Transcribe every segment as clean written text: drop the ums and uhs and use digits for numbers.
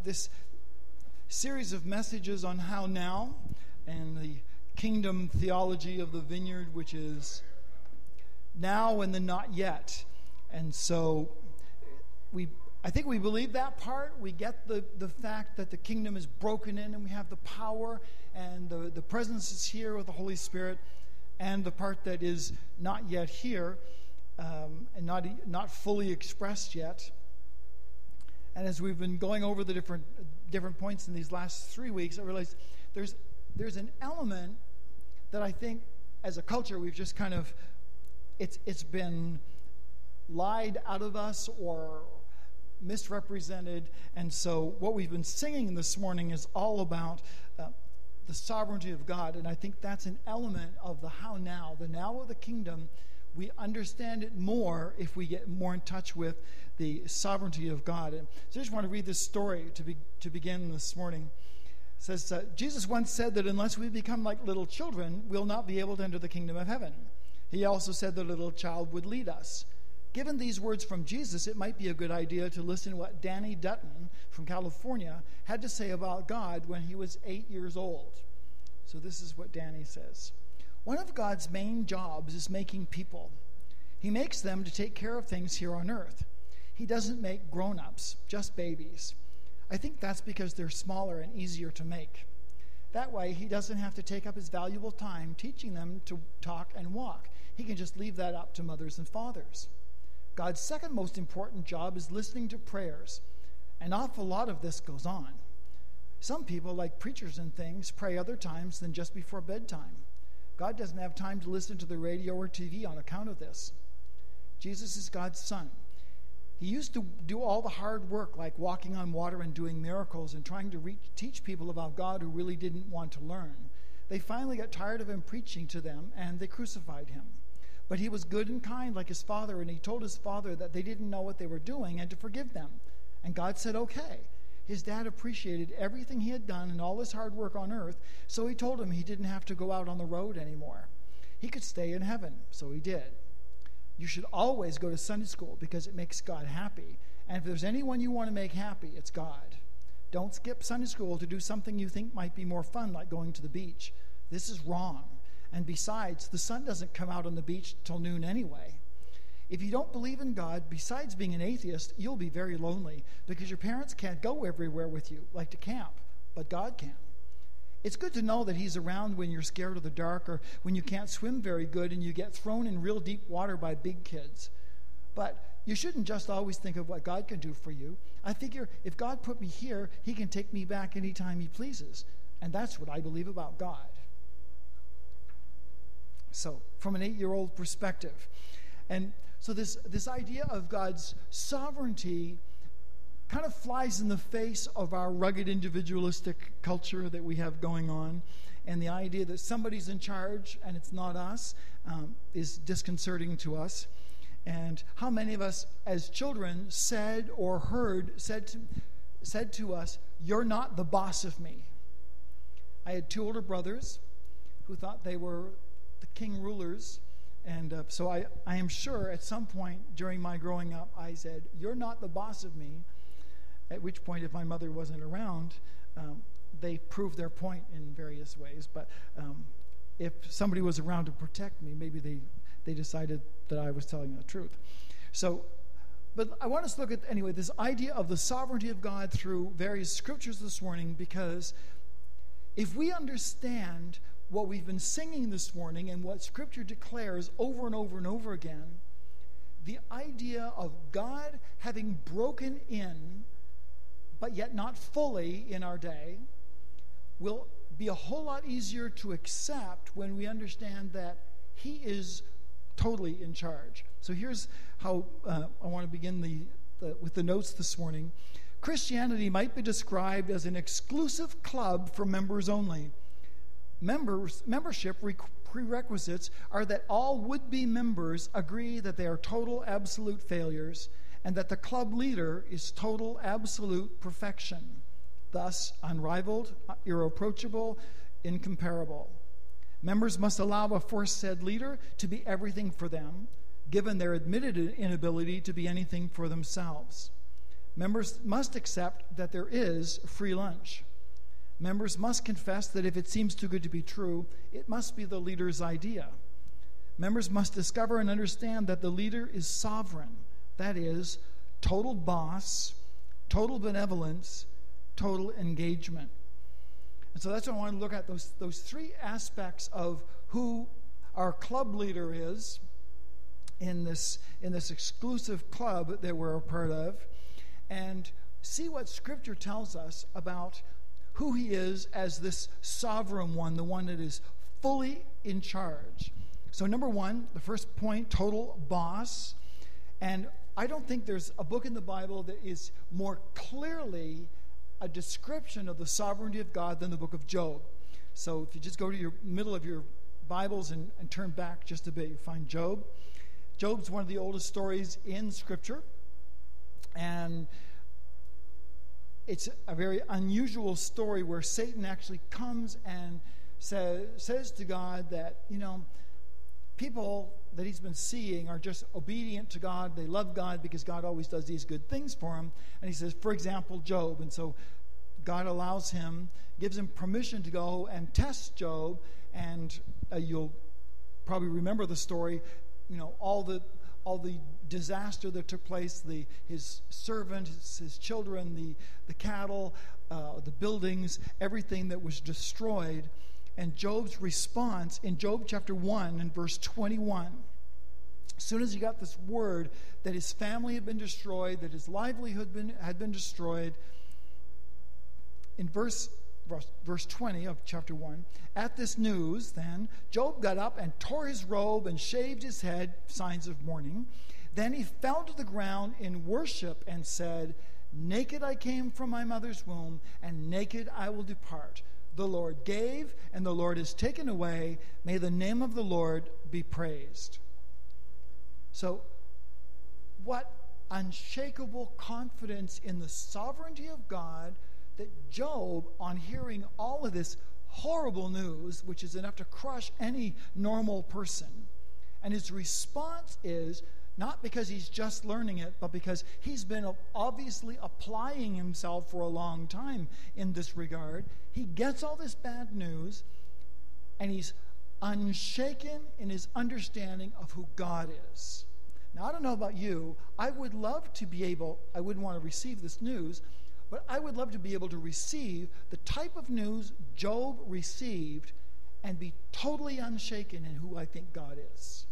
this series of messages on how now and the kingdom theology of the vineyard, which is now and the not yet. And so I think we believe that part. We get the fact that the kingdom is broken in and we have the power and the presence is here with the Holy Spirit, and the part that is not yet here and not fully expressed yet. And as we've been going over the different points in these last 3 weeks, I realized there's an element that I think as a culture we've just kind of it's been lied out of us or misrepresented. And so what we've been singing this morning is all about the sovereignty of God, and I think that's an element of the how now, the now of the kingdom. We understand it more if we get more in touch with the sovereignty of God. And so I just want to read this story to begin this morning. It says, Jesus once said that unless we become like little children, we'll not be able to enter the kingdom of heaven. He also said that a little child would lead us. Given these words from Jesus, it might be a good idea to listen to what Danny Dutton from California had to say about God when he was 8 years old. So this is what Danny says. One of God's main jobs is making people. He makes them to take care of things here on earth. He doesn't make grown-ups, just babies. I think that's because they're smaller and easier to make. That way, he doesn't have to take up his valuable time teaching them to talk and walk. He can just leave that up to mothers and fathers. God's second most important job is listening to prayers. An awful lot of this goes on. Some people, like preachers and things, pray other times than just before bedtime. God doesn't have time to listen to the radio or TV on account of this. Jesus is God's son. He used to do all the hard work, like walking on water and doing miracles and trying to teach people about God who really didn't want to learn. They finally got tired of him preaching to them, and they crucified him. But he was good and kind like his father, and he told his father that they didn't know what they were doing and to forgive them. And God said, okay. His dad appreciated everything he had done and all his hard work on earth, so he told him he didn't have to go out on the road anymore. He could stay in heaven, so he did. You should always go to Sunday school because it makes God happy. And if there's anyone you want to make happy, it's God. Don't skip Sunday school to do something you think might be more fun, like going to the beach. This is wrong. And besides, the sun doesn't come out on the beach till noon anyway. If you don't believe in God, besides being an atheist, you'll be very lonely because your parents can't go everywhere with you, like to camp, but God can. It's good to know that he's around when you're scared of the dark or when you can't swim very good and you get thrown in real deep water by big kids. But you shouldn't just always think of what God can do for you. I figure if God put me here, he can take me back anytime he pleases. And that's what I believe about God. So, from an 8-year-old perspective. And so this idea of God's sovereignty kind of flies in the face of our rugged individualistic culture that we have going on. And the idea that somebody's in charge and it's not us is disconcerting to us. And how many of us as children said to us, "You're not the boss of me." I had 2 older brothers who thought they were the king rulers. And so I am sure at some point during my growing up, I said, "You're not the boss of me." At which point, if my mother wasn't around, they proved their point in various ways. But if somebody was around to protect me, maybe they decided that I was telling the truth. So, but I want us to look at, anyway, this idea of the sovereignty of God through various scriptures this morning, because if we understand what we've been singing this morning and what Scripture declares over and over and over again, the idea of God having broken in, but yet not fully in our day, will be a whole lot easier to accept when we understand that he is totally in charge. So here's how I want to begin with the notes this morning. Christianity might be described as an exclusive club for members only. Membership prerequisites are that all would-be members agree that they are total absolute failures and that the club leader is total absolute perfection, thus unrivaled, irreproachable, incomparable. Members must allow a aforesaid leader to be everything for them, given their admitted inability to be anything for themselves. Members must accept that there is free lunch. Members must confess that if it seems too good to be true, it must be the leader's idea. Members must discover and understand that the leader is sovereign. That is, total boss, total benevolence, total engagement. And so that's what I want to look at, those three aspects of who our club leader is in this exclusive club that we're a part of, and see what Scripture tells us about who he is as this sovereign one, the one that is fully in charge. So number one, the first point, total boss. And I don't think there's a book in the Bible that is more clearly a description of the sovereignty of God than the book of Job. So if you just go to your middle of your Bibles and turn back just a bit, you find Job. Job's one of the oldest stories in Scripture. And it's a very unusual story where Satan actually comes and says to God that, people that he's been seeing are just obedient to God. They love God because God always does these good things for them. And he says, for example, Job. And so God gives him permission to go and test Job. And you'll probably remember the story, all the disaster that took place, his servant, his children, the cattle, the buildings, everything that was destroyed. And Job's response in Job chapter 1 and verse 21, as soon as he got this word that his family had been destroyed, that his livelihood had been destroyed, in verse 20 of chapter 1, at this news, then, Job got up and tore his robe and shaved his head, signs of mourning. Then he fell to the ground in worship and said, naked I came from my mother's womb, and naked I will depart. The Lord gave, and the Lord has taken away. May the name of the Lord be praised. So, what unshakable confidence in the sovereignty of God that Job, on hearing all of this horrible news, which is enough to crush any normal person, and his response is, not because he's just learning it, but because he's been obviously applying himself for a long time in this regard. He gets all this bad news, and he's unshaken in his understanding of who God is. Now, I don't know about you. I wouldn't want to receive this news, but I would love to be able to receive the type of news Job received and be totally unshaken in who I think God is.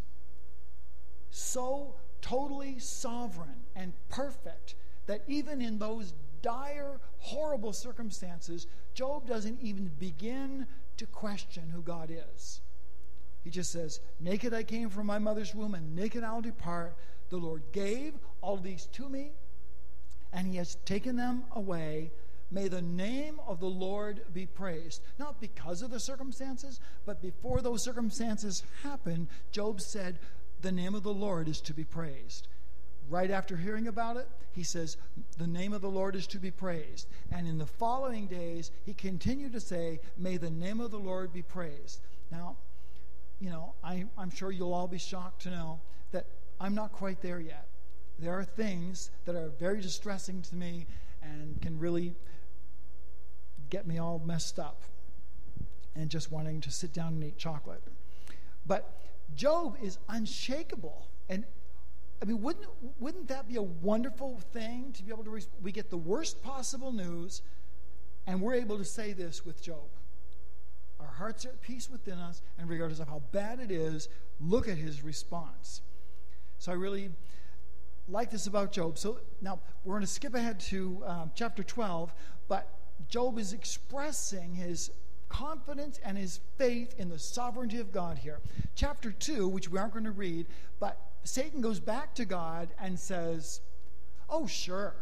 So totally sovereign and perfect that even in those dire, horrible circumstances, Job doesn't even begin to question who God is. He just says, naked I came from my mother's womb, and naked I'll depart. The Lord gave all these to me, and he has taken them away. May the name of the Lord be praised. Not because of the circumstances, but before those circumstances happened, Job said, the name of the Lord is to be praised. Right after hearing about it, he says, the name of the Lord is to be praised. And in the following days, he continued to say, may the name of the Lord be praised. Now, I'm sure you'll all be shocked to know that I'm not quite there yet. There are things that are very distressing to me and can really get me all messed up and just wanting to sit down and eat chocolate. But Job is unshakable. And I mean, wouldn't that be a wonderful thing to be able to we get the worst possible news, and we're able to say this with Job. Our hearts are at peace within us, and regardless of how bad it is, look at his response. So I really like this about Job. So now we're going to skip ahead to chapter 12, but Job is expressing his confidence and his faith in the sovereignty of God here. Chapter 2, which we aren't going to read, but Satan goes back to God and says, oh, sure,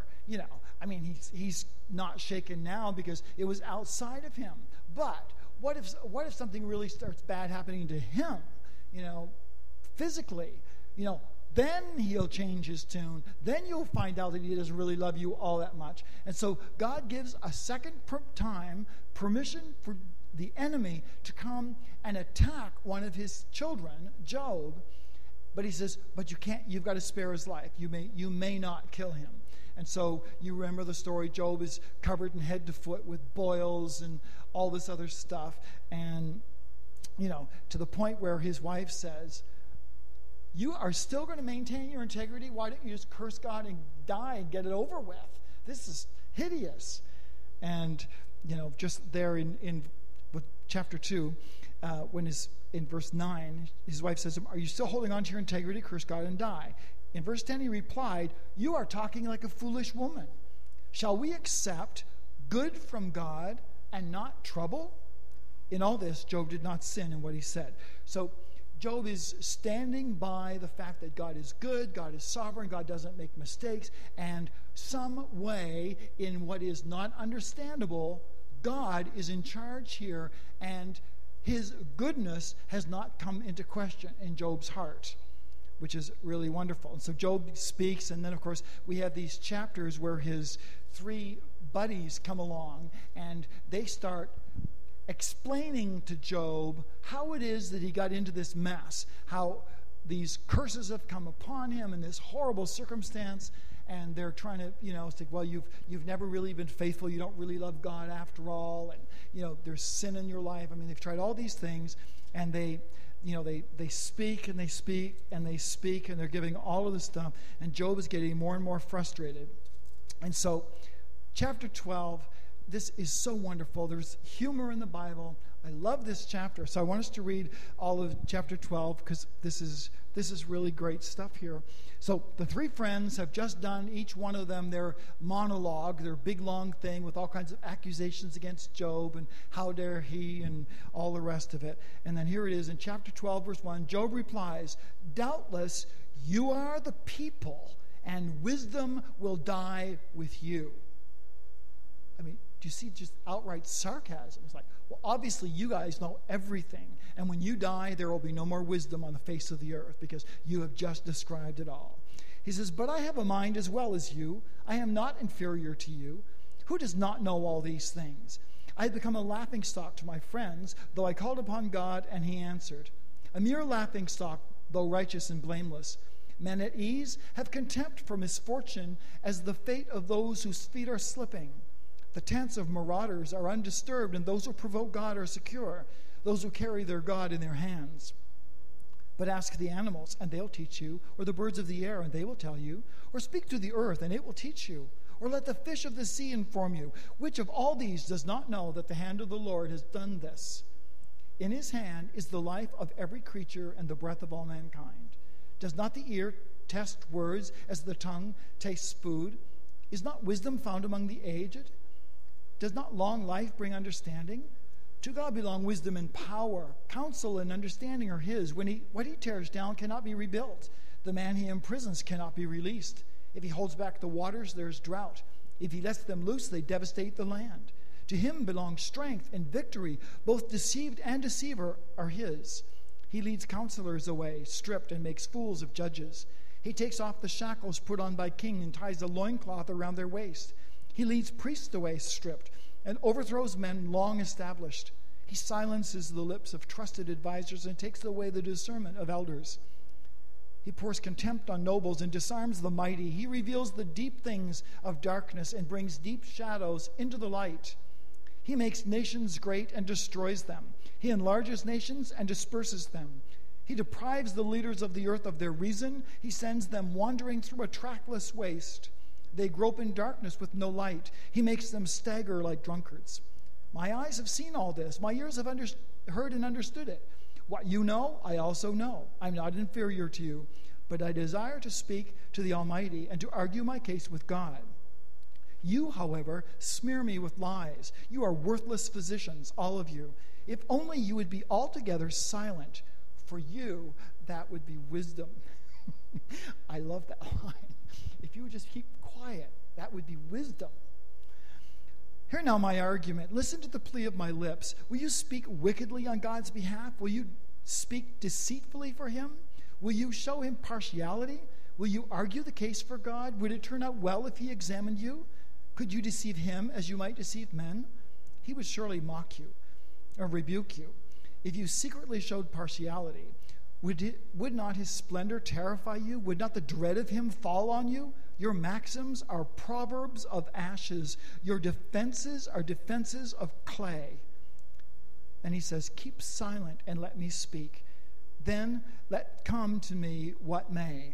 he's not shaken now because it was outside of him. But what if something really starts bad happening to him, physically, then he'll change his tune. Then you'll find out that he doesn't really love you all that much. And so God gives a second time permission for the enemy to come and attack one of his children, Job. But he says, but you've got to spare his life. You may not kill him. And so you remember the story. Job is covered in head to foot with boils and all this other stuff. And, to the point where his wife says, you are still going to maintain your integrity? Why don't you just curse God and die and get it over with? This is hideous. And, just there in chapter 2, in verse 9, his wife says, are you still holding on to your integrity? Curse God and die. In verse 10, he replied, you are talking like a foolish woman. Shall we accept good from God and not trouble? In all this, Job did not sin in what he said. So Job is standing by the fact that God is good, God is sovereign, God doesn't make mistakes, and some way in what is not understandable, God is in charge here, and his goodness has not come into question in Job's heart, which is really wonderful. And so Job speaks, and then, of course, we have these chapters where his 3 buddies come along, and they start explaining to Job how it is that he got into this mess, how these curses have come upon him in this horrible circumstance, and they're trying to, say, well, you've never really been faithful, you don't really love God after all, and, there's sin in your life. I mean, they've tried all these things, and they speak and they speak and they speak, and they're giving all of this stuff, and Job is getting more and more frustrated. And so, chapter 12, this is so wonderful. There's humor in the Bible. I love this chapter. So I want us to read all of chapter 12 because this is really great stuff here. So the 3 friends have just done, each one of them, their monologue, their big long thing with all kinds of accusations against Job and how dare he and all the rest of it. And then here it is in chapter 12, verse 1. Job replies, doubtless you are the people, and wisdom will die with you. I mean, do you see just outright sarcasm? It's like, well, obviously you guys know everything. And when you die, there will be no more wisdom on the face of the earth because you have just described it all. He says, but I have a mind as well as you. I am not inferior to you. Who does not know all these things? I have become a laughingstock to my friends, though I called upon God and he answered. A mere laughingstock, though righteous and blameless. Men at ease have contempt for misfortune as the fate of those whose feet are slipping. The tents of marauders are undisturbed, and those who provoke God are secure, those who carry their God in their hands. But ask the animals, and they'll teach you, or the birds of the air, and they will tell you, or speak to the earth, and it will teach you, or let the fish of the sea inform you. Which of all these does not know that the hand of the Lord has done this? In his hand is the life of every creature and the breath of all mankind. Does not the ear test words as the tongue tastes food? Is not wisdom found among the aged? Does not long life bring understanding? To God belong wisdom and power. Counsel and understanding are his. What he tears down cannot be rebuilt. The man he imprisons cannot be released. If he holds back the waters, there is drought. If he lets them loose, they devastate the land. To him belong strength and victory. Both deceived and deceiver are his. He leads counselors away, stripped, and makes fools of judges. He takes off the shackles put on by king and ties a loincloth around their waist. He leads priests away stripped and overthrows men long established. He silences the lips of trusted advisors and takes away the discernment of elders. He pours contempt on nobles and disarms the mighty. He reveals the deep things of darkness and brings deep shadows into the light. He makes nations great and destroys them. He enlarges nations and disperses them. He deprives the leaders of the earth of their reason. He sends them wandering through a trackless waste. They grope in darkness with no light. He makes them stagger like drunkards. My eyes have seen all this. My ears have heard and understood it. What you know, I also know. I'm not inferior to you, but I desire to speak to the Almighty and to argue my case with God. You, however, smear me with lies. You are worthless physicians, all of you. If only you would be altogether silent. For you, that would be wisdom. I love that line. If you would just keep quiet, that would be wisdom. Hear now my argument. Listen to the plea of my lips. Will you speak wickedly on God's behalf? Will you speak deceitfully for him? Will you show him partiality? Will you argue the case for God? Would it turn out well if he examined you? Could you deceive him as you might deceive men? He would surely mock you or rebuke you. If you secretly showed partiality, Would not his splendor terrify you? Would not the dread of him fall on you? Your maxims are proverbs of ashes. Your defenses are defenses of clay. And he says, keep silent and let me speak. Then let come to me what may.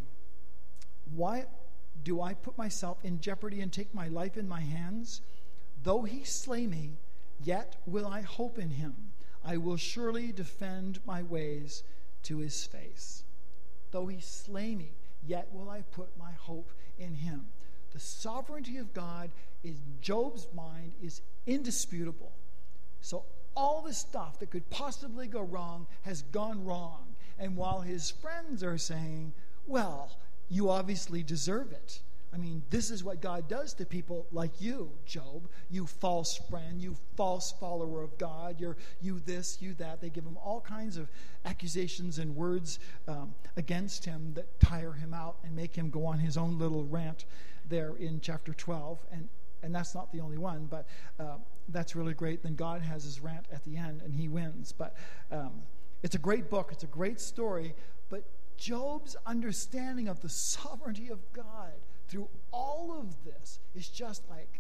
Why do I put myself in jeopardy and take my life in my hands? Though he slay me, yet will I hope in him. I will surely defend my ways to his face. Though he slay me, yet will I put my hope in him. The sovereignty of God in Job's mind is indisputable. So all the stuff that could possibly go wrong has gone wrong. And while his friends are saying, well, you obviously deserve it. I mean, this is what God does to people like you, Job. You false friend, you false follower of God, you this, you that. They give him all kinds of accusations and words against him that tire him out and make him go on his own little rant there in chapter 12. And that's not the only one, but that's really great. Then God has his rant at the end and he wins. But it's a great book. It's a great story. But Job's understanding of the sovereignty of God through all of this is just like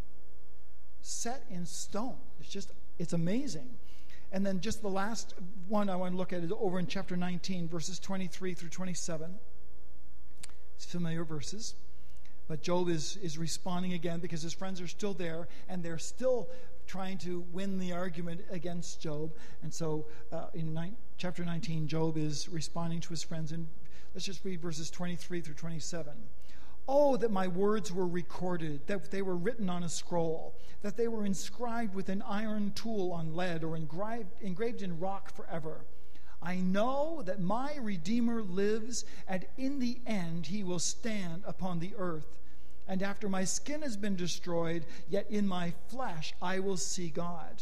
set in stone. It's amazing. And then just the last one I want to look at is over in chapter 19, verses 23 through 27. It's familiar verses. But Job is responding again because his friends are still there and they're still trying to win the argument against Job. And so in chapter 19, Job is responding to his friends. And let's just read verses 23 through 27. Oh, that my words were recorded, that they were written on a scroll, that they were inscribed with an iron tool on lead or engraved in rock forever. I know that my Redeemer lives, and in the end he will stand upon the earth. And after my skin has been destroyed, yet in my flesh I will see God.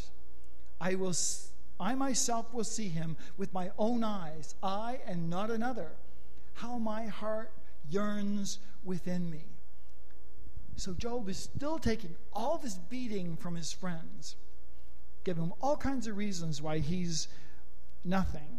I myself will see him with my own eyes, I and not another. How my heart yearns within me. So Job is still taking all this beating from his friends, giving him all kinds of reasons why he's nothing.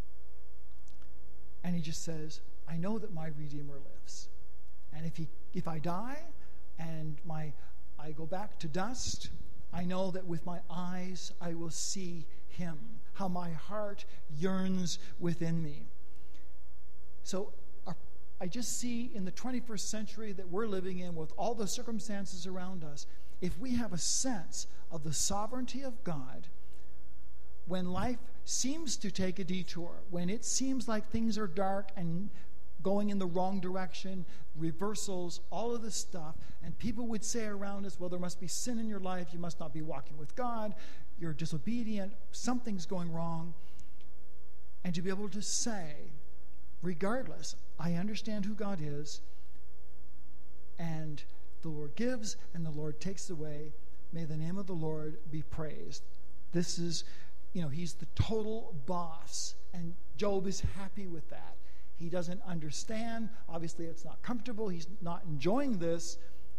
And he just says, I know that my Redeemer lives. And if I die and I go back to dust, I know that with my eyes I will see him. How my heart yearns within me. So I just see in the 21st century that we're living in with all the circumstances around us, if we have a sense of the sovereignty of God, when life seems to take a detour, when it seems like things are dark and going in the wrong direction, reversals, all of this stuff, and people would say around us, well, there must be sin in your life, you must not be walking with God, you're disobedient, something's going wrong. And to be able to say, regardless, I understand who God is, and the Lord gives and the Lord takes away. May the name of the Lord be praised. This is, he's the total boss, and Job is happy with that. He doesn't understand. Obviously, it's not comfortable. He's not enjoying this.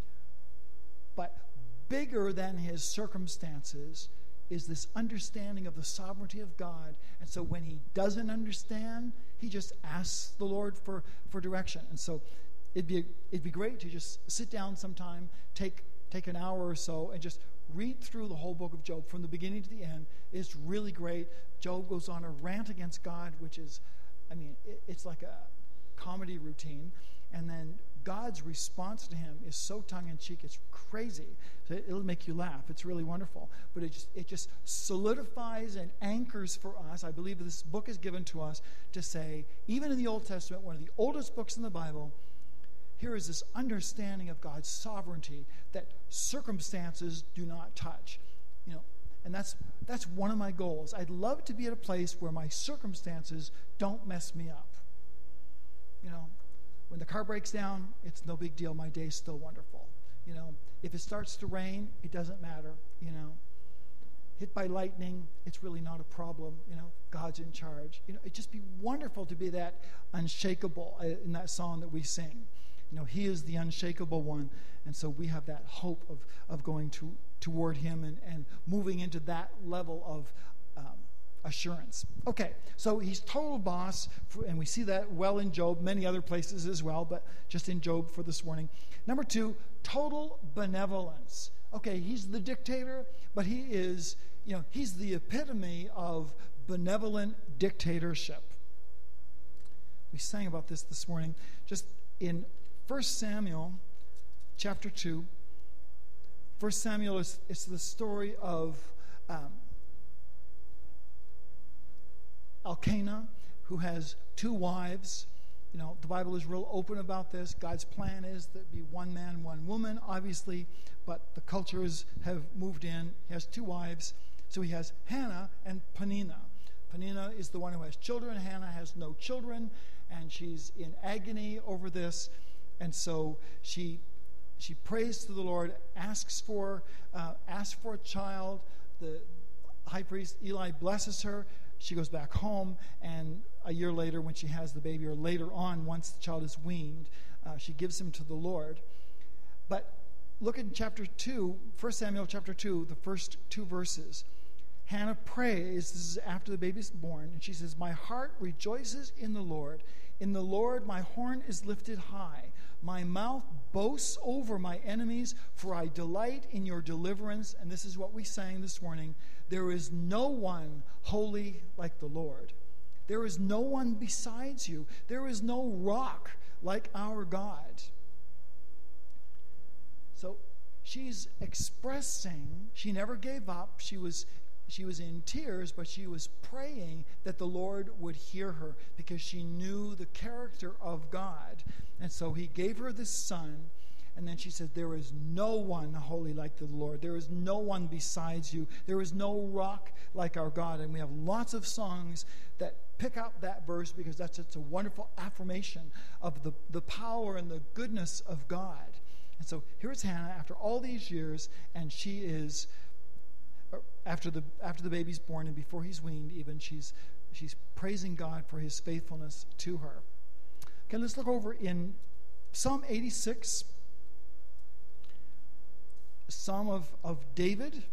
But bigger than his circumstances is this understanding of the sovereignty of God. And so when he doesn't understand, he just asks the Lord for direction. And so it'd be great to just sit down sometime, take an hour or so, and just read through the whole book of Job from the beginning to the end. It's really great. Job goes on a rant against God, which is, it's like a comedy routine. And then God's response to him is so tongue-in-cheek, it's crazy. So it'll make you laugh. It's really wonderful. But it just solidifies and anchors for us. I believe this book is given to us to say, even in the Old Testament, one of the oldest books in the Bible, here is this understanding of God's sovereignty that circumstances do not touch. And that's one of my goals. I'd love to be at a place where my circumstances don't mess me up. When the car breaks down, it's no big deal. My day's still wonderful. If it starts to rain, it doesn't matter. Hit by lightning, it's really not a problem. God's in charge. It'd just be wonderful to be that unshakable in that song that we sing. He is the unshakable one. And so we have that hope of going toward him and moving into that level assurance. Okay, so he's total boss, and we see that well in Job, many other places as well, but just in Job for this morning. Number 2, total benevolence. Okay, he's the dictator, but he is, he's the epitome of benevolent dictatorship. We sang about this morning. Just in 1 Samuel chapter 2, 1 Samuel is the story of Elkanah, who has 2 wives. The Bible is real open about this. God's plan is that be one man, one woman, obviously, but the cultures have moved in. He has 2 wives. So he has Hannah and Peninnah. Peninnah is the one who has children. Hannah has no children, and she's in agony over this. And so she prays to the Lord, asks for a child. The high priest Eli blesses her. She goes back home, and a year later, when she has the baby, or later on, once the child is weaned, she gives him to the Lord. But look at chapter 2, 1 Samuel chapter 2, the first 2 verses. Hannah prays, this is after the baby's born, and she says, "My heart rejoices in the Lord. In the Lord my horn is lifted high. My mouth boasts over my enemies, for I delight in your deliverance." And this is what we sang this morning. There is no one holy like the Lord. There is no one besides you. There is no rock like our God. So she's expressing, she never gave up. She was in tears, but she was praying that the Lord would hear her because she knew the character of God. And so he gave her this son, and then she said, "There is no one holy like the Lord. There is no one besides you. There is no rock like our God." And we have lots of songs that pick up that verse because that's just a wonderful affirmation of the power and the goodness of God. And so here's Hannah after all these years, and she is, after the baby's born and before he's weaned even, she's praising God for his faithfulness to her. Okay, let's look over in Psalm 86, Psalm of David,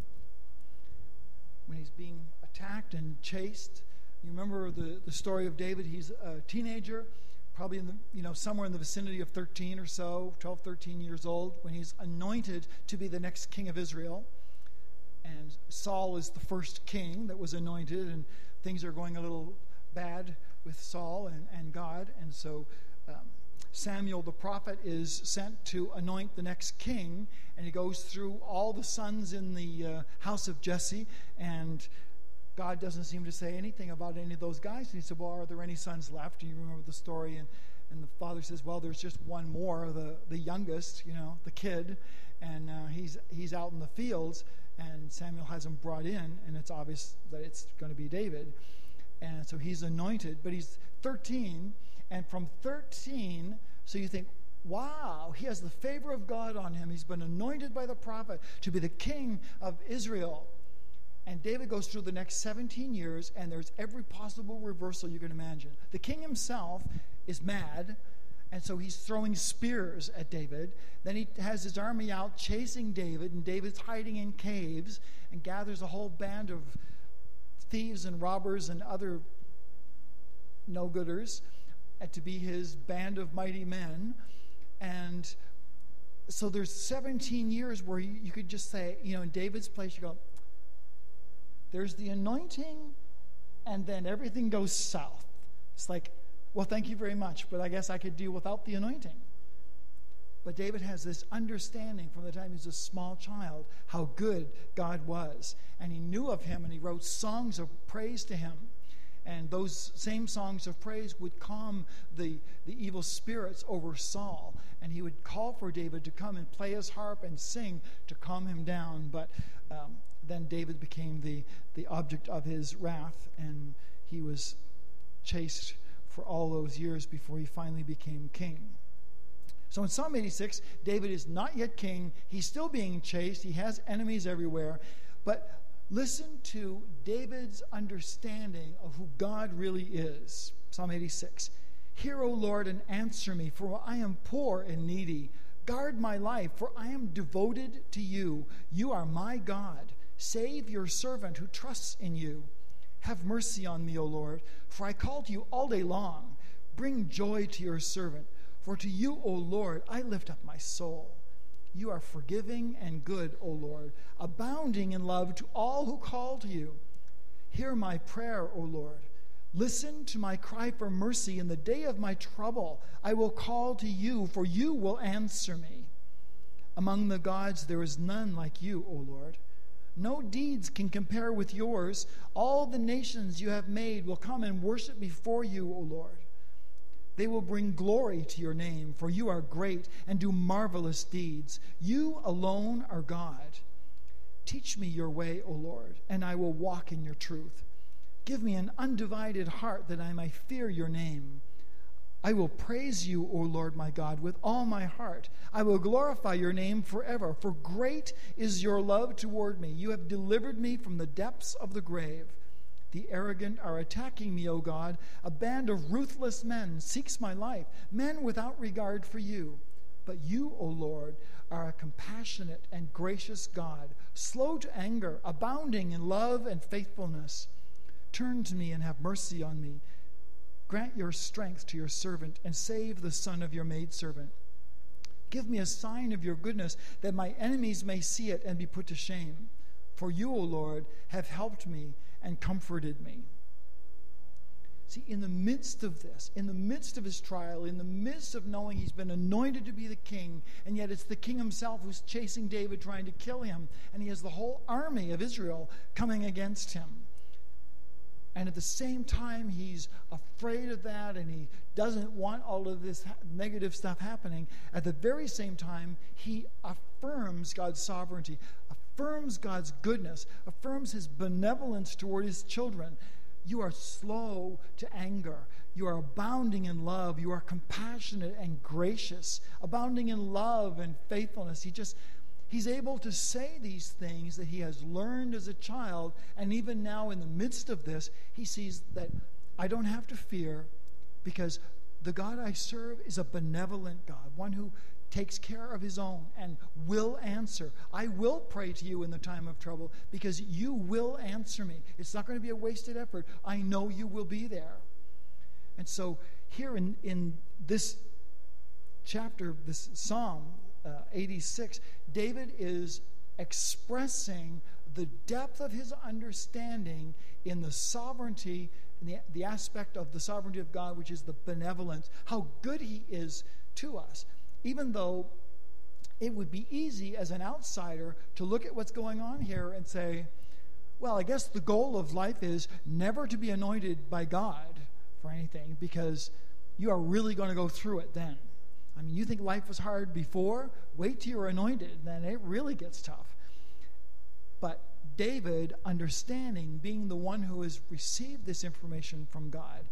when he's being attacked and chased. You remember the story of David. He's a teenager, probably in the somewhere in the vicinity of 13 or so, 12, 13 years old, when he's anointed to be the next king of Israel. And Saul is the first king that was anointed, and things are going a little bad with Saul and God. And so Samuel the prophet is sent to anoint the next king, and he goes through all the sons in the house of Jesse, and God doesn't seem to say anything about any of those guys. And he said, "Well, are there any sons left?" Do you remember the story? And the father says, "Well, there's just one more, the youngest, the kid, and he's out in the fields." And Samuel has him brought in, and it's obvious that it's going to be David. And so he's anointed, but he's 13, and from 13, so you think, wow, he has the favor of God on him. He's been anointed by the prophet to be the king of Israel. And David goes through the next 17 years, and there's every possible reversal you can imagine. The king himself is mad, and so he's throwing spears at David. Then he has his army out chasing David, and David's hiding in caves and gathers a whole band of thieves and robbers and other no-gooders to be his band of mighty men. And so there's 17 years where you could just say, in David's place, you go, there's the anointing, and then everything goes south. It's like, well, thank you very much, but I guess I could do without the anointing. But David has this understanding from the time he was a small child how good God was. And he knew of him, and he wrote songs of praise to him. And those same songs of praise would calm the evil spirits over Saul. And he would call for David to come and play his harp and sing to calm him down. But then David became the object of his wrath, and he was chased for all those years before he finally became king. So in Psalm 86, David is not yet king. He's still being chased. He has enemies everywhere. But listen to David's understanding of who God really is. Psalm 86. "Hear, O Lord, and answer me, for I am poor and needy. Guard my life, for I am devoted to you. You are my God. Save your servant who trusts in you. have mercy on me, O Lord, for I call to you all day long. Bring joy to your servant, for to you, O Lord, I lift up my soul. You are forgiving and good, O Lord, abounding in love to all who call to you. Hear my prayer, O Lord. Listen to my cry for mercy in the day of my trouble. I will call to you, for you will answer me. Among the gods there is none like you, O Lord. No deeds can compare with yours. All the nations you have made will come and worship before you, O Lord. They will bring glory to your name, for you are great and do marvelous deeds. You alone are God. Teach me your way, O Lord, and I will walk in your truth. Give me an undivided heart that I may fear your name. I will praise you, O Lord my God, with all my heart. I will glorify your name forever, for great is your love toward me. You have delivered me from the depths of the grave. The arrogant are attacking me, O God. A band of ruthless men seeks my life, men without regard for you. But you, O Lord, are a compassionate and gracious God, slow to anger, abounding in love and faithfulness. Turn to me and have mercy on me. Grant your strength to your servant and save the son of your maidservant. Give me a sign of your goodness that my enemies may see it and be put to shame. For you, O Lord, have helped me and comforted me. See, in the midst of this, in the midst of his trial, in the midst of knowing he's been anointed to be the king, and yet it's the king himself who's chasing David, trying to kill him, and he has the whole army of Israel coming against him. And at the same time, he's afraid of that, and he doesn't want all of this negative stuff happening. At the very same time, he affirms God's sovereignty, affirms God's goodness, affirms his benevolence toward his children. You are slow to anger. You are abounding in love. You are compassionate and gracious, abounding in love and faithfulness. He's able to say these things that he has learned as a child, and even now in the midst of this, he sees that I don't have to fear because the God I serve is a benevolent God, one who takes care of his own and will answer. I will pray to you in the time of trouble because you will answer me. It's not going to be a wasted effort. I know you will be there. And so here in this chapter, this Psalm 86, David is expressing the depth of his understanding in the sovereignty, in the aspect of the sovereignty of God, which is the benevolence, how good he is to us. Even though it would be easy as an outsider to look at what's going on here and say, well, I guess the goal of life is never to be anointed by God for anything because you are really going to go through it then. I mean, you think life was hard before? Wait till you're anointed, then it really gets tough. But David, understanding, being the one who has received this information from God,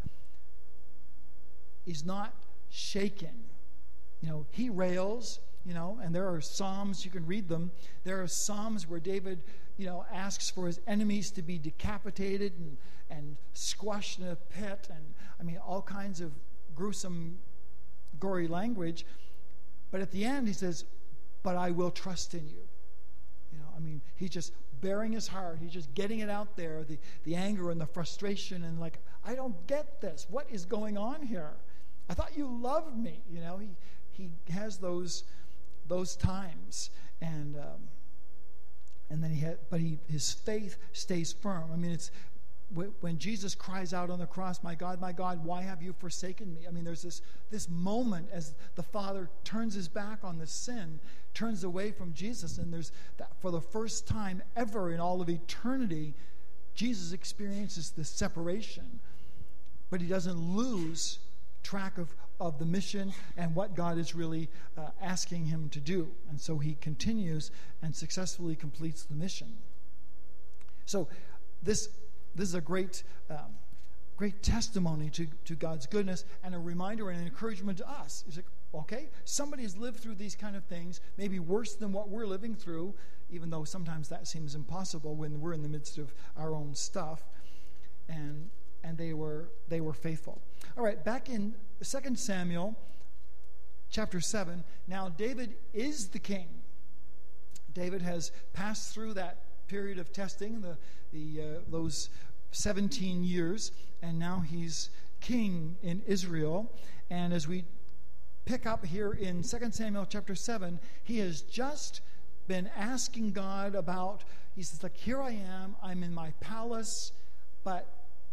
is not shaken. He rails, and there are Psalms, you can read them. There are Psalms where David, asks for his enemies to be decapitated and squashed in a pit, and all kinds of gruesome, gory language. But at the end he says, but I will trust in you. He's just bearing his heart. He's just getting it out there, the anger and the frustration, and I don't get this. What is going on here? I thought you loved me. He has those times, and then his faith stays firm. It's when Jesus cries out on the cross, my God, why have you forsaken me? There's this moment as the Father turns his back on the sin, turns away from Jesus, and there's that for the first time ever in all of eternity, Jesus experiences this separation, but he doesn't lose track of the mission and what God is really asking him to do. And so he continues and successfully completes the mission. So this is a great testimony to God's goodness and a reminder and an encouragement to us. It's okay, somebody has lived through these kind of things, maybe worse than what we're living through, even though sometimes that seems impossible when we're in the midst of our own stuff. And they were faithful. All right, back in 2 Samuel chapter 7, now David is the king. David has passed through that period of testing, those 17 years, and now he's king in Israel. And as we pick up here in 2 Samuel chapter 7, he has just been asking God about, he says, like, here I am, I'm in my palace, but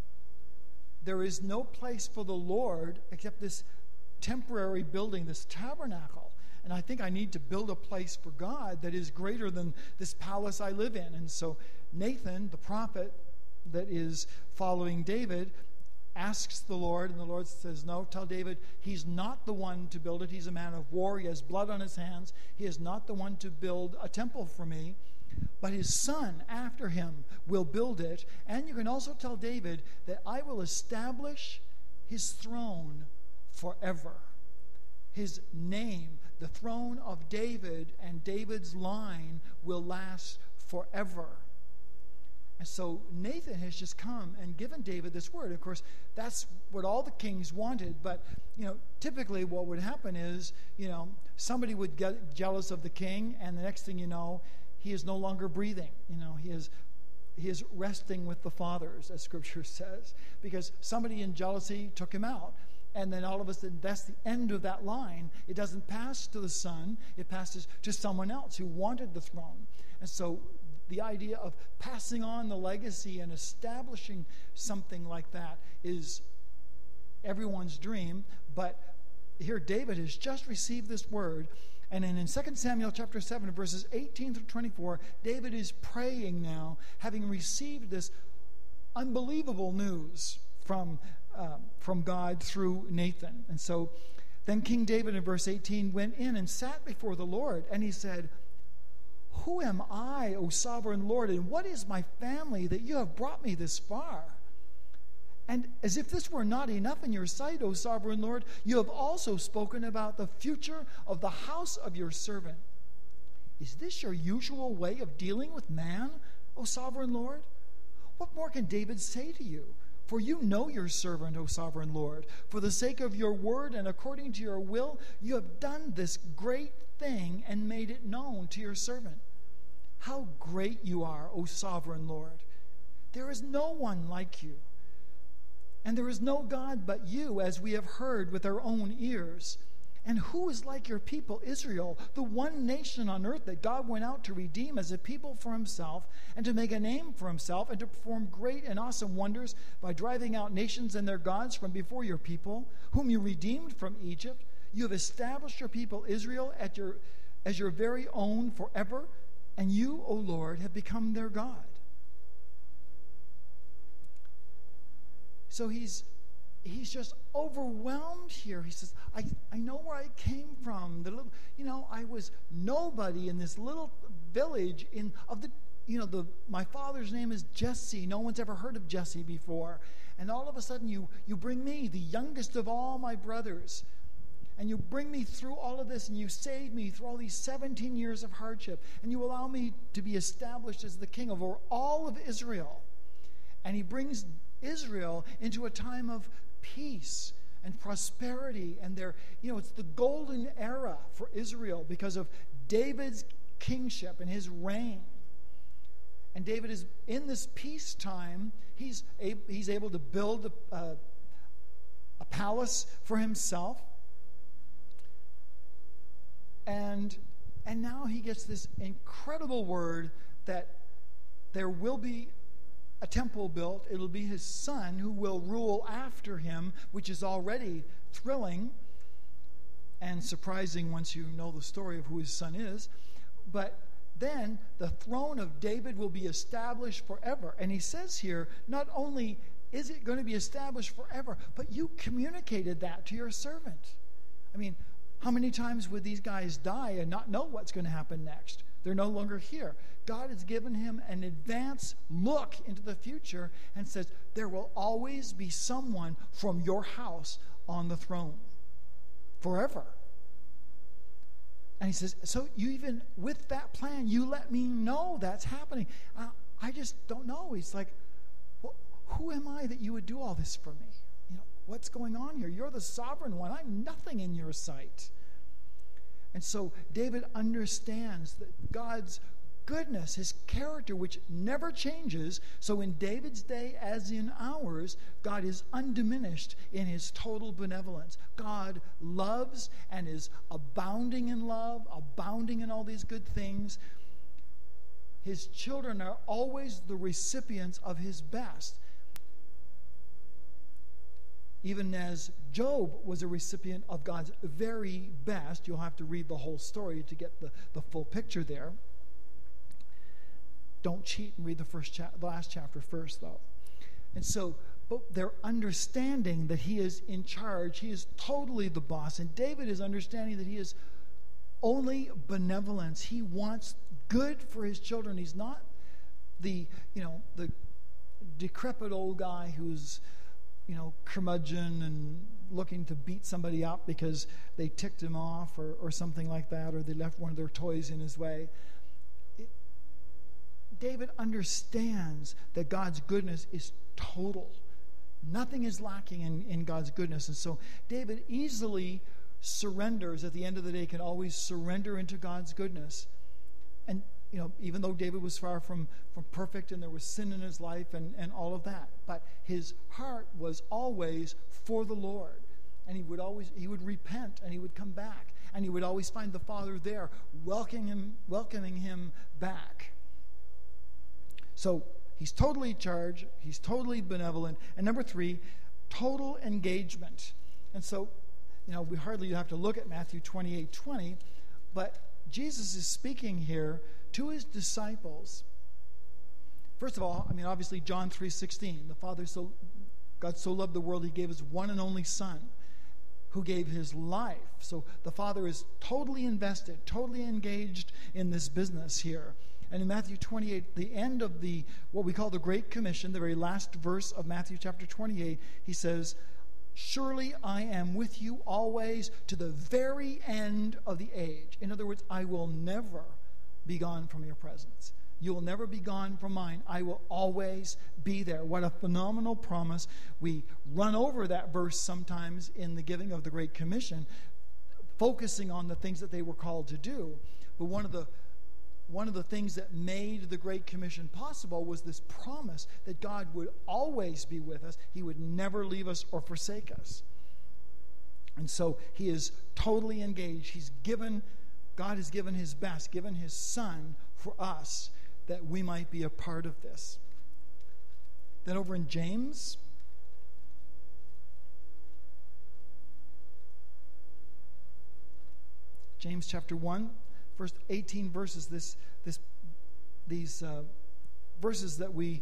there is no place for the Lord except this temporary building, this tabernacle. And I think I need to build a place for God that is greater than this palace I live in. And so Nathan, the prophet that is following David, asks the Lord, and the Lord says, no, tell David he's not the one to build it. He's a man of war. He has blood on his hands. He is not the one to build a temple for me, but his son after him will build it. And you can also tell David that I will establish his throne forever. His name, the throne of David and David's line, will last forever. And so Nathan has just come and given David this word. Of course, that's what all the kings wanted. But, typically what would happen is, somebody would get jealous of the king, and the next thing you know, he is no longer breathing. He is resting with the fathers, as Scripture says, because somebody in jealousy took him out. And then all of a sudden, that's the end of that line. It doesn't pass to the son. It passes to someone else who wanted the throne. And so the idea of passing on the legacy and establishing something like that is everyone's dream. But here David has just received this word. And then in 2 Samuel chapter 7, verses 18 through 24, David is praying now, having received this unbelievable news from God through Nathan. And so then King David in verse 18 went in and sat before the Lord, and he said, who am I, O sovereign Lord, and what is my family that you have brought me this far? And as if this were not enough in your sight, O sovereign Lord, you have also spoken about the future of the house of your servant. Is this your usual way of dealing with man, O sovereign Lord? What more can David say to you? For you know your servant, O sovereign Lord. For the sake of your word and according to your will, you have done this great thing and made it known to your servant. How great you are, O sovereign Lord. There is no one like you. And there is no God but you, as we have heard with our own ears. And who is like your people, Israel, the one nation on earth that God went out to redeem as a people for himself, and to make a name for himself, and to perform great and awesome wonders by driving out nations and their gods from before your people, whom you redeemed from Egypt? You have established your people Israel as your very own forever, and you, O Lord, have become their God. So he's just overwhelmed here. He says, I know where I came from. I was nobody in this little village my father's name is Jesse. No one's ever heard of Jesse before. And all of a sudden you bring me, the youngest of all my brothers, and you bring me through all of this, and you save me through all these 17 years of hardship, and you allow me to be established as the king over all of Israel. And he brings Israel into a time of peace and prosperity, and it's the golden era for Israel because of David's kingship and his reign. And David is in this peacetime. He's able to build a palace for himself, and now he gets this incredible word that there will be a temple built. It'll be his son who will rule after him, which is already thrilling and surprising once you know the story of who his son is. But then the throne of David will be established forever. And he says here, not only is it going to be established forever, but you communicated that to your servant. I mean, how many times would these guys die and not know what's going to happen next? They're no longer here. God has given him an advance look into the future and says, there will always be someone from your house on the throne forever. And he says, so you even, with that plan, you let me know that's happening. I just don't know. He's like, well, who am I that you would do all this for me? What's going on here? You're the sovereign one. I'm nothing in your sight. And so David understands that God's goodness, his character, which never changes. So in David's day, as in ours, God is undiminished in his total benevolence. God loves and is abounding in love, abounding in all these good things. His children are always the recipients of his best. Even as Job was a recipient of God's very best, you'll have to read the whole story to get the full picture there. Don't cheat and read the last chapter first, though. And so, but they're understanding that he is in charge. He is totally the boss. And David is understanding that he is only benevolence. He wants good for his children. He's not the decrepit old guy who's, curmudgeon and looking to beat somebody up because they ticked him off or something like that, or they left one of their toys in his way. David understands that God's goodness is total. Nothing is lacking in God's goodness. And so David easily surrenders at the end of the day, can always surrender into God's goodness. And, even though David was far from perfect and there was sin in his life and all of that, but his heart was always for the Lord. And he would repent and he would come back. And he would always find the Father there, welcoming him back. So he's totally in charge. He's totally benevolent. And number 3, total engagement. And so, we hardly have to look at Matthew 28:20, but Jesus is speaking here to his disciples. First of all, obviously John 3:16, God so loved the world, he gave his one and only Son, who gave his life. So the Father is totally invested, totally engaged in this business here. And in Matthew 28, the end of what we call the Great Commission, the very last verse of Matthew chapter 28, he says, "Surely I am with you always to the very end of the age." In other words, I will never be gone from your presence. You will never be gone from mine. I will always be there. What a phenomenal promise. We run over that verse sometimes in the giving of the Great Commission, focusing on the things that they were called to do. But one of the things that made the Great Commission possible was this promise that God would always be with us. He would never leave us or forsake us. And so he is totally engaged. God has given his best, given his Son for us, that we might be a part of this. Then over in James, chapter 1, first 18 verses, these verses that we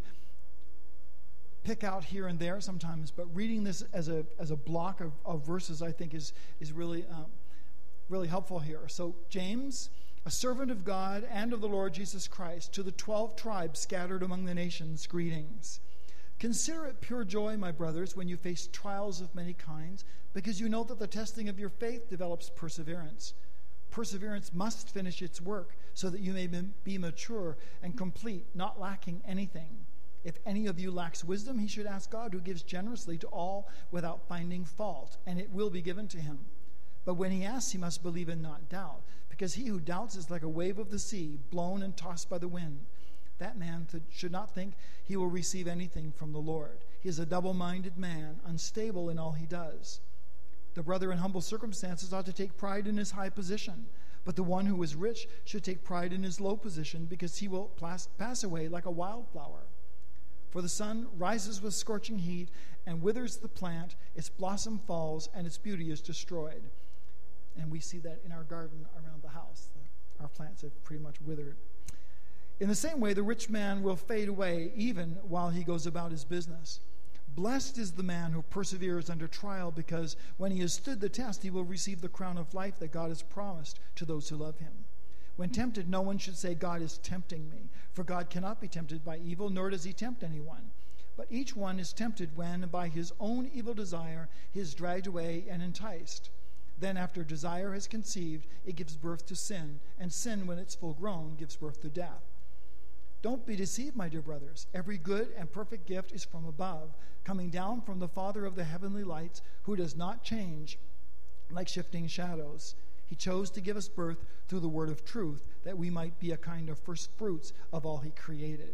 pick out here and there sometimes, but reading this as a block of verses, I think is really really helpful here. So James, a servant of God and of the Lord Jesus Christ, to the 12 tribes scattered among the nations, greetings. Consider it pure joy, my brothers, when you face trials of many kinds, because you know that the testing of your faith develops perseverance. Perseverance must finish its work, so that you may be mature and complete, not lacking anything. If any of you lacks wisdom, he should ask God, who gives generously to all without finding fault, and it will be given to him. But when he asks, he must believe and not doubt, because he who doubts is like a wave of the sea, blown and tossed by the wind. That man should not think he will receive anything from the Lord. He is a double-minded man, unstable in all he does. The brother in humble circumstances ought to take pride in his high position, but the one who is rich should take pride in his low position, because he will pass away like a wildflower. For the sun rises with scorching heat and withers the plant, its blossom falls, and its beauty is destroyed. And we see that in our garden around the house. Our plants have pretty much withered. In the same way, the rich man will fade away even while he goes about his business. Blessed is the man who perseveres under trial, because when he has stood the test, he will receive the crown of life that God has promised to those who love him. When tempted, no one should say, God is tempting me, for God cannot be tempted by evil, nor does he tempt anyone. But each one is tempted when, by his own evil desire, he is dragged away and enticed. Then after desire has conceived, it gives birth to sin, and sin, when it's full grown, gives birth to death. Don't be deceived, my dear brothers. Every good and perfect gift is from above, coming down from the Father of the heavenly lights, who does not change like shifting shadows. He chose to give us birth through the word of truth, that we might be a kind of first fruits of all he created.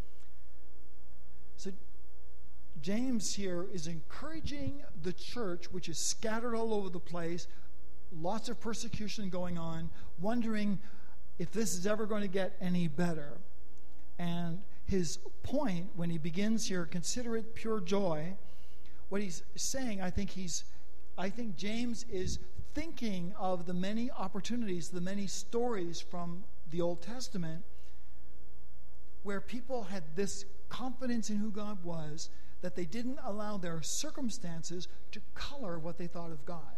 So James here is encouraging the church, which is scattered all over the place, lots of persecution going on, wondering if this is ever going to get any better. And his point, when he begins here, consider it pure joy, what he's saying, I think James is thinking of the many opportunities, the many stories from the Old Testament where people had this confidence in who God was, that they didn't allow their circumstances to color what they thought of God.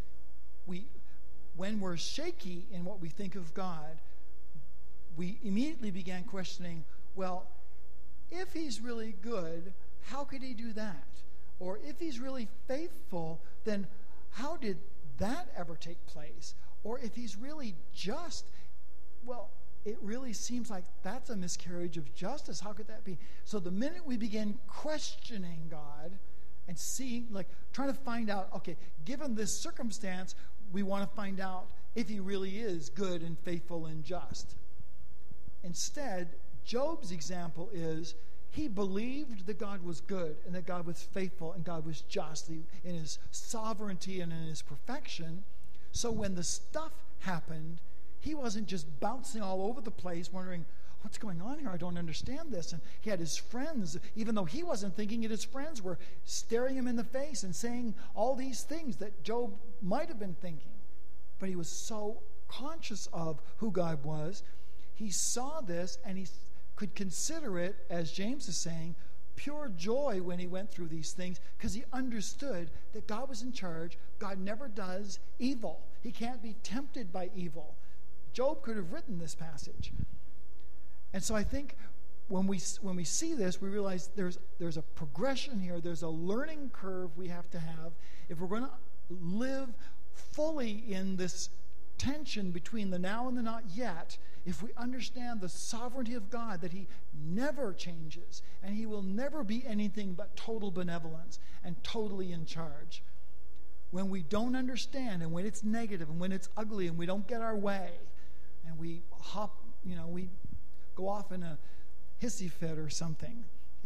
When we're shaky in what we think of God, we immediately began questioning, well, if he's really good, how could he do that? Or if he's really faithful, then how did that ever take place? Or if he's really just, well, it really seems like that's a miscarriage of justice. How could that be? So the minute we begin questioning God and seeing, like trying to find out, okay, given this circumstance, we want to find out if he really is good and faithful and just. Instead, Job's example is he believed that God was good and that God was faithful and God was just in his sovereignty and in his perfection. So when the stuff happened, he wasn't just bouncing all over the place wondering, what's going on here? I don't understand this. And he had his friends, even though he wasn't thinking it, his friends were staring him in the face and saying all these things that Job might have been thinking. But he was so conscious of who God was. He saw this and he could consider it, as James is saying, pure joy when he went through these things, because he understood that God was in charge. God never does evil. He can't be tempted by evil. Job could have written this passage. And so I think when we see this, we realize there's a progression here. There's a learning curve we have to have if we're going to live fully in this tension between the now and the not yet. If we understand the sovereignty of God, that he never changes and he will never be anything but total benevolence and totally in charge. When we don't understand, and when it's negative and when it's ugly and we don't get our way and we we go off in a hissy fit or something,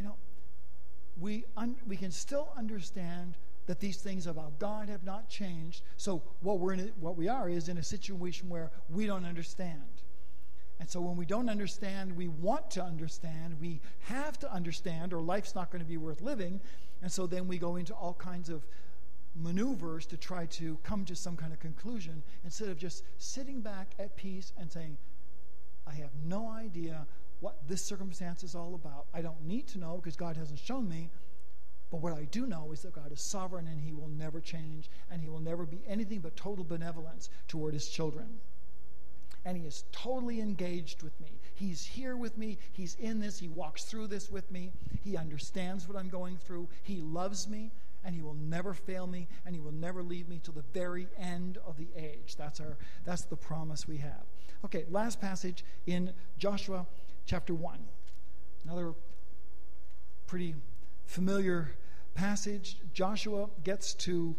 we can still understand that these things about God have not changed. So what we are is in a situation where we don't understand. And so when we don't understand, we want to understand, we have to understand, or life's not going to be worth living. And so then we go into all kinds of maneuvers to try to come to some kind of conclusion, instead of just sitting back at peace and saying, I have no idea what this circumstance is all about. I don't need to know because God hasn't shown me. But what I do know is that God is sovereign and he will never change, and he will never be anything but total benevolence toward his children. And he is totally engaged with me. He's here with me. He's in this. He walks through this with me. He understands what I'm going through. He loves me, and he will never fail me, and he will never leave me till the very end of the age. That's the promise we have. Okay, last passage in Joshua chapter 1. Another pretty familiar passage. Joshua gets to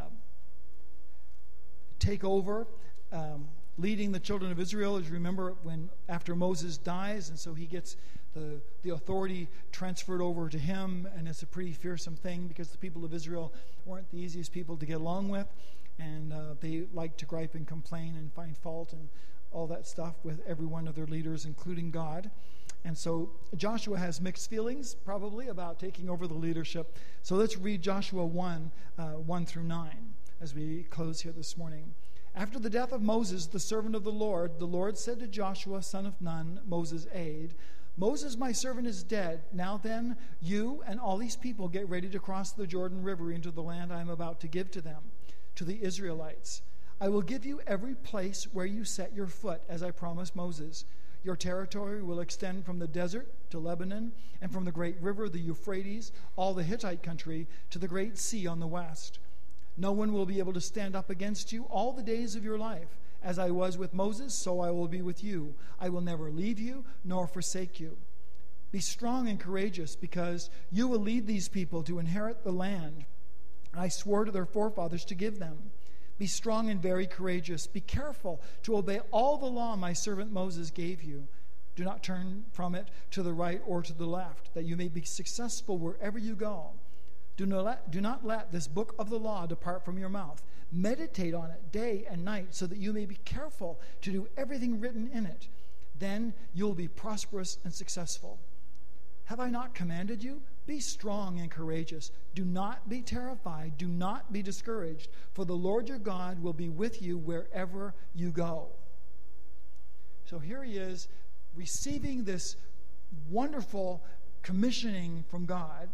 take over leading the children of Israel. As you remember, after Moses dies, and so he gets the authority transferred over to him, and it's a pretty fearsome thing because the people of Israel weren't the easiest people to get along with, and they like to gripe and complain and find fault and all that stuff with every one of their leaders, including God. And so Joshua has mixed feelings, probably, about taking over the leadership. So let's read Joshua 1, 1 through 9, as we close here this morning. After the death of Moses, the servant of the Lord said to Joshua, son of Nun, Moses' aide, Moses, my servant, is dead. Now then, you and all these people get ready to cross the Jordan River into the land I am about to give to them, to the Israelites. I will give you every place where you set your foot, as I promised Moses. Your territory will extend from the desert to Lebanon, and from the great river, the Euphrates, all the Hittite country, to the great sea on the west. No one will be able to stand up against you all the days of your life. As I was with Moses, so I will be with you. I will never leave you nor forsake you. Be strong and courageous, because you will lead these people to inherit the land I swore to their forefathers to give them. Be strong and very courageous. Be careful to obey all the law my servant Moses gave you. Do not turn from it to the right or to the left, that you may be successful wherever you go. Do not let this book of the law depart from your mouth. Meditate on it day and night, so that you may be careful to do everything written in it. Then you will be prosperous and successful. Have I not commanded you? Be strong and courageous. Do not be terrified. Do not be discouraged, for the Lord your God will be with you wherever you go. So here he is, receiving this wonderful commissioning from God,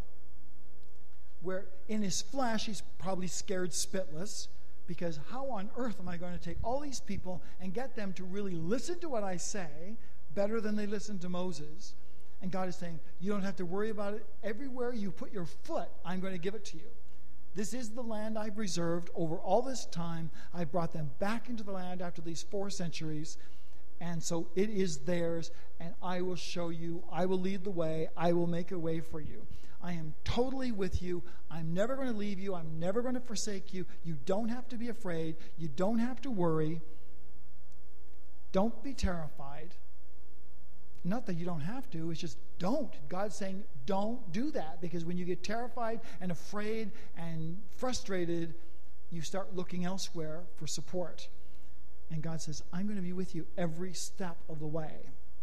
where in his flesh he's probably scared spitless, because how on earth am I going to take all these people and get them to really listen to what I say better than they listened to Moses? And God is saying, you don't have to worry about it. Everywhere you put your foot, I'm going to give it to you. This is the land I've reserved over all this time. I brought them back into the land after these 4 centuries. And so it is theirs, and I will show you. I will lead the way. I will make a way for you. I am totally with you. I'm never going to leave you. I'm never going to forsake you. You don't have to be afraid. You don't have to worry. Don't be terrified. Not that you don't have to, it's just don't. God's saying don't do that, because when you get terrified and afraid and frustrated, you start looking elsewhere for support. And God says, I'm going to be with you every step of the way.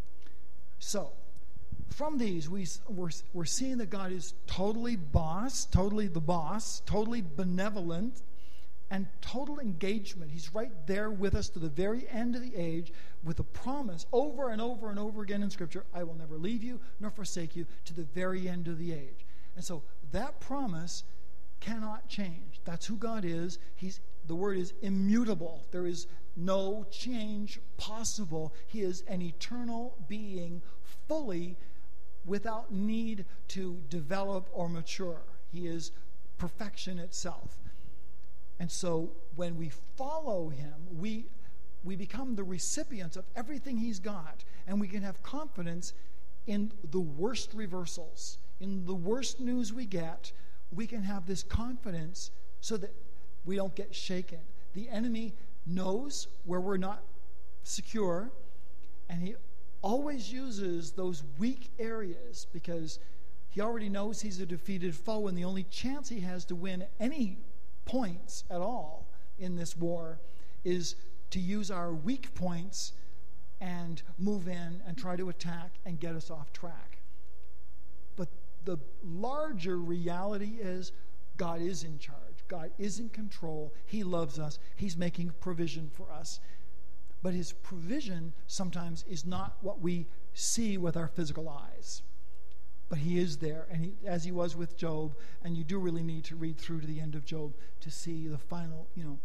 So, from these, we're seeing that God is totally the boss, totally benevolent, and total engagement. He's right there with us to the very end of the age, with a promise over and over and over again in Scripture, I will never leave you nor forsake you, to the very end of the age. And so that promise cannot change. That's who God is. The word is immutable. There is no change possible. He is an eternal being, fully without need to develop or mature. He is perfection itself. And so when we follow him, we become the recipients of everything he's got, and we can have confidence in the worst reversals. In the worst news we get, we can have this confidence so that we don't get shaken. The enemy knows where we're not secure, and he always uses those weak areas, because he already knows he's a defeated foe, and the only chance he has to win any points at all in this war is to use our weak points and move in and try to attack and get us off track. But the larger reality is God is in charge. God is in control. He loves us. He's making provision for us. But his provision sometimes is not what we see with our physical eyes. But he is there, and as he was with Job, and you do really need to read through to the end of Job to see the final,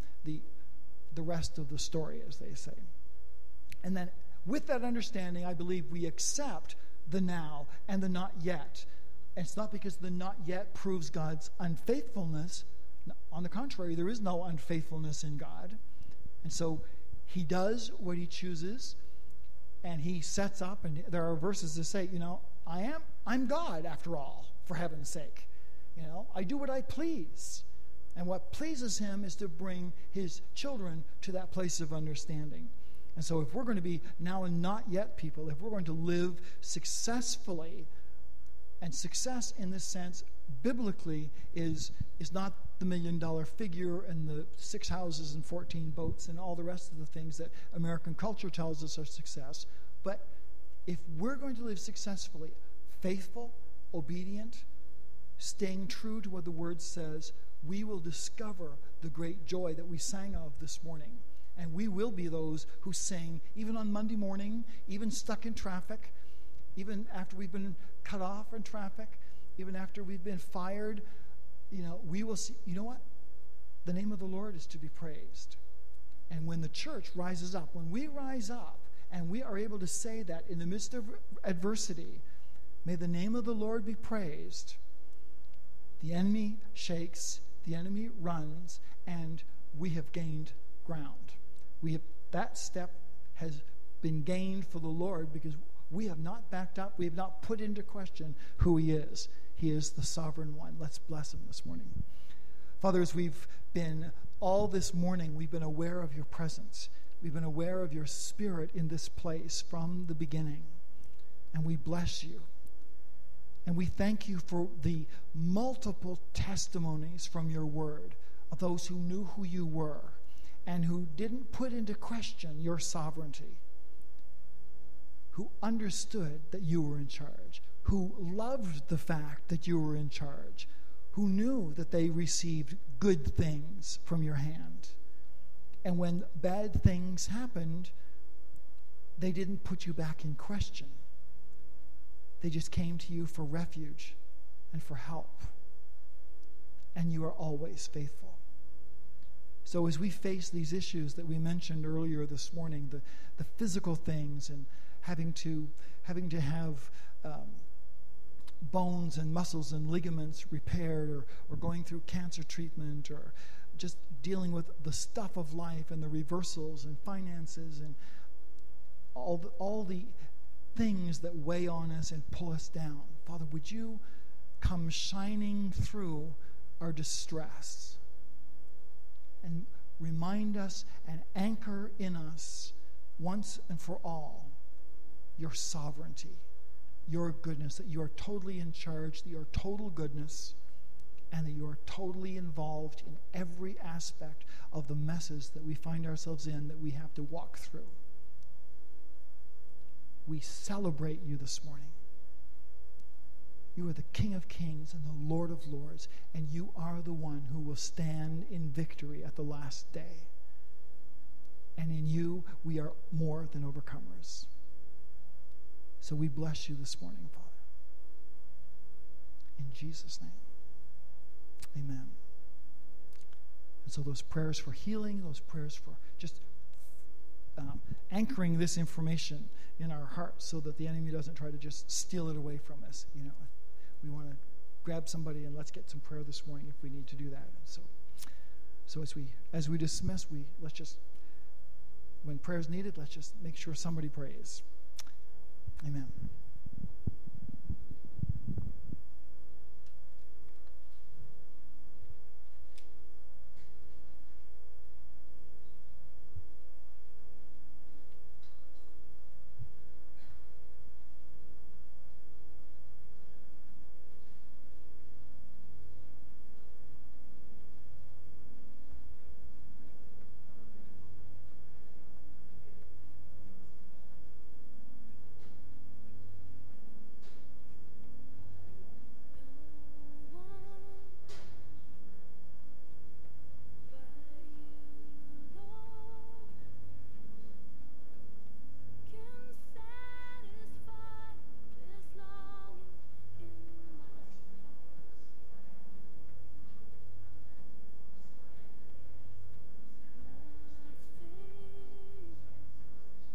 the rest of the story, as they say. And then with that understanding, I believe we accept the now and the not yet. And it's not because the not yet proves God's unfaithfulness. On the contrary, there is no unfaithfulness in God. And so he does what he chooses, and he sets up, and there are verses that say, I'm God after all, for heaven's sake. I do what I please. And what pleases him is to bring his children to that place of understanding. And so if we're going to be now and not yet people, if we're going to live successfully, and success in this sense, biblically, is not the $1 million figure and the 6 houses and 14 boats and all the rest of the things that American culture tells us are success. But if we're going to live successfully, faithful, obedient, staying true to what the Word says, we will discover the great joy that we sang of this morning. And we will be those who sing, even on Monday morning, even stuck in traffic, even after we've been cut off in traffic, even after we've been fired. We will see, what? The name of the Lord is to be praised. And when the church rises up, when we rise up, and we are able to say that in the midst of adversity, may the name of the Lord be praised, the enemy shakes, the enemy runs, and we have gained ground. That step has been gained for the Lord, because we have not backed up, we have not put into question who he is. He is the sovereign one. Let's bless him this morning. Father, as we've been all this morning, we've been aware of your presence. We've been aware of your Spirit in this place from the beginning. And we bless you. And we thank you for the multiple testimonies from your word of those who knew who you were and who didn't put into question your sovereignty, who understood that you were in charge, who loved the fact that you were in charge, who knew that they received good things from your hand. And when bad things happened, they didn't put you back in question. They just came to you for refuge and for help. And you are always faithful. So as we face these issues that we mentioned earlier this morning, the physical things and having to have bones and muscles and ligaments repaired, or going through cancer treatment, or just dealing with the stuff of life and the reversals and finances and all the things that weigh on us and pull us down. Father, would you come shining through our distress and remind us and anchor in us once and for all your sovereignty, your goodness, that you are totally in charge, that you are total goodness, and that you are totally involved in every aspect of the messes that we find ourselves in, that we have to walk through. We celebrate you this morning. You are the King of Kings and the Lord of Lords, and you are the one who will stand in victory at the last day. And in you, we are more than overcomers. So we bless you this morning, Father. In Jesus' name, amen. And so those prayers for healing, those prayers for just anchoring this information in our hearts so that the enemy doesn't try to just steal it away from us. You know, we want to grab somebody and let's get some prayer this morning if we need to do that. And so as we dismiss, let's just, when prayer is needed, let's just make sure somebody prays. Amen.